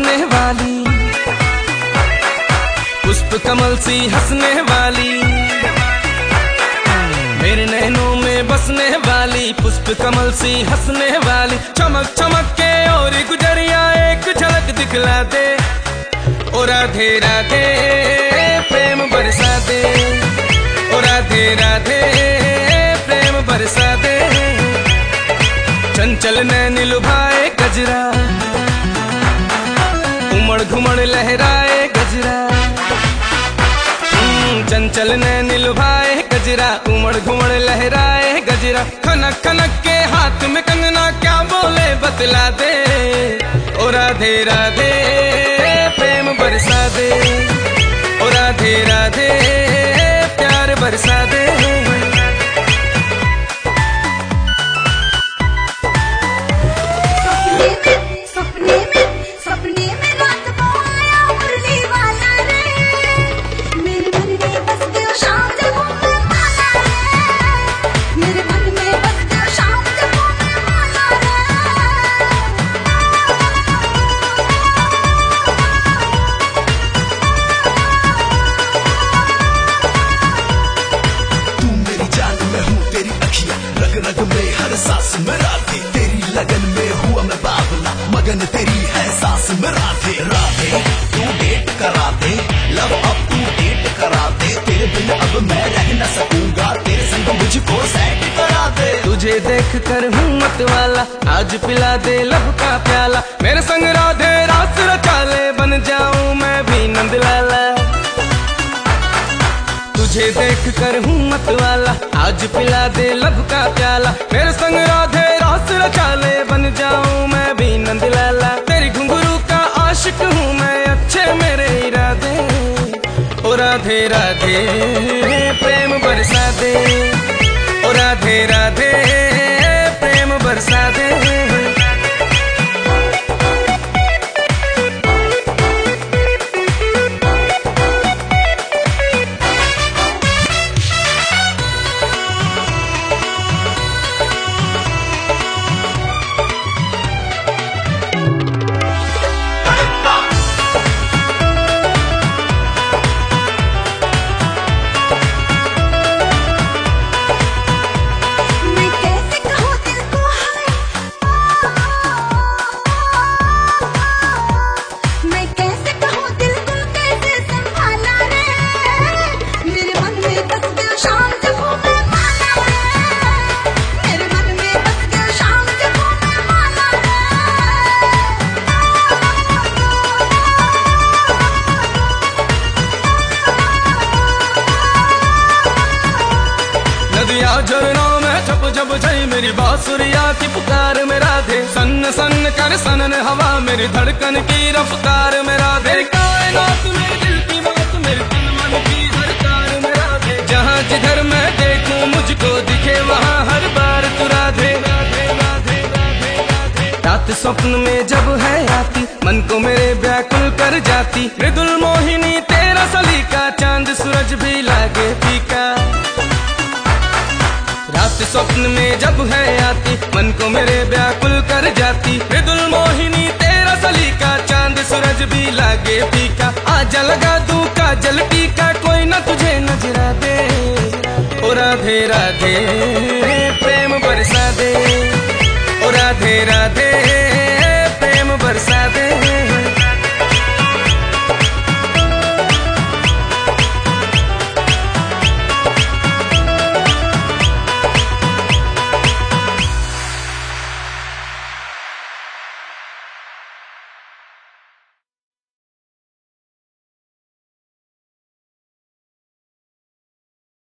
बसने वाली, पुष्प कमल सी हंसने वाली, मेरे नैनों में बसने वाली, पुष्प कमल सी हंसने वाली, चमक चमक के और गुजरिया एक झलक दिखला दे, ओ राधे राधे प्रेम बरसा दे, ओ राधे राधे प्रेम बरसा दे। चंचल नैन लुभाए गजरा, उमड़ घुमड़ लहराए गजरा, चंचल नैन लुभाए गजरा, उमड़ घुमड़ लहराए गजरा, खनक खनक के हाथ में कंगना क्या बोले बतला दे, ओ राधे राधे प्रेम बरसा दे, ओ राधे राधे प्यार बरसा दे। रग में हर सांस में राधे, तेरी लगन में हुआ मैं बावला, मगन तेरी है सांस में राधे। राधे तू डेट करा दे, लव अब तू डेट करा दे, तेरे बिन अब मैं रह न सकूंगा, तेरे संग मुझको सेट करा दे। तुझे देख कर हूँ मत वाला, आज पिला दे लब का प्याला, मेरे संग राधे रास रचा ले, बन जाऊं मैं भी नंदलाला। तुझे देख कर हूँ मत वाला, आज पिला दे लब का प्याला, मेरे संग राधे रास रचा ले, बन जाऊं मैं भी नंदलाला। तेरी घुंघरू का आशिक हूँ मैं, अच्छे मेरे इरादे, ओ राधे राधे प्रेम बरसा दे, ओ राधे राधे प्रेम बरसा दे। झरनाओं में छप छप छई मेरी बांसुरिया की पुकार में राधे, सन्न सन्न कर सनन हवा मेरी धड़कन की रफ्तार में राधे, कायनात मेरे दिल की बात मेरे तन मन की हर तार में राधे, जहाँ जिधर मैं देखूं मुझको दिखे वहाँ हर बार तू राधे। रात स्वप्न में जब है आती, मन को मेरे व्याकुल कर जाती, मृदुल मोहिनी तेरा सलीका, चांद सूरज भी लागे फीका। रात स्वप्न में जब है आती, मन को मेरे व्याकुल कर जाती, मृदुल मोहिनी तेरा सलीका, चांद सूरज भी लागे फीका। आजा लगा दूं काजल टीका, कोई न तुझे नजरा दे, ओ राधे राधे प्रेम बरसा दे, ओ राधे राधे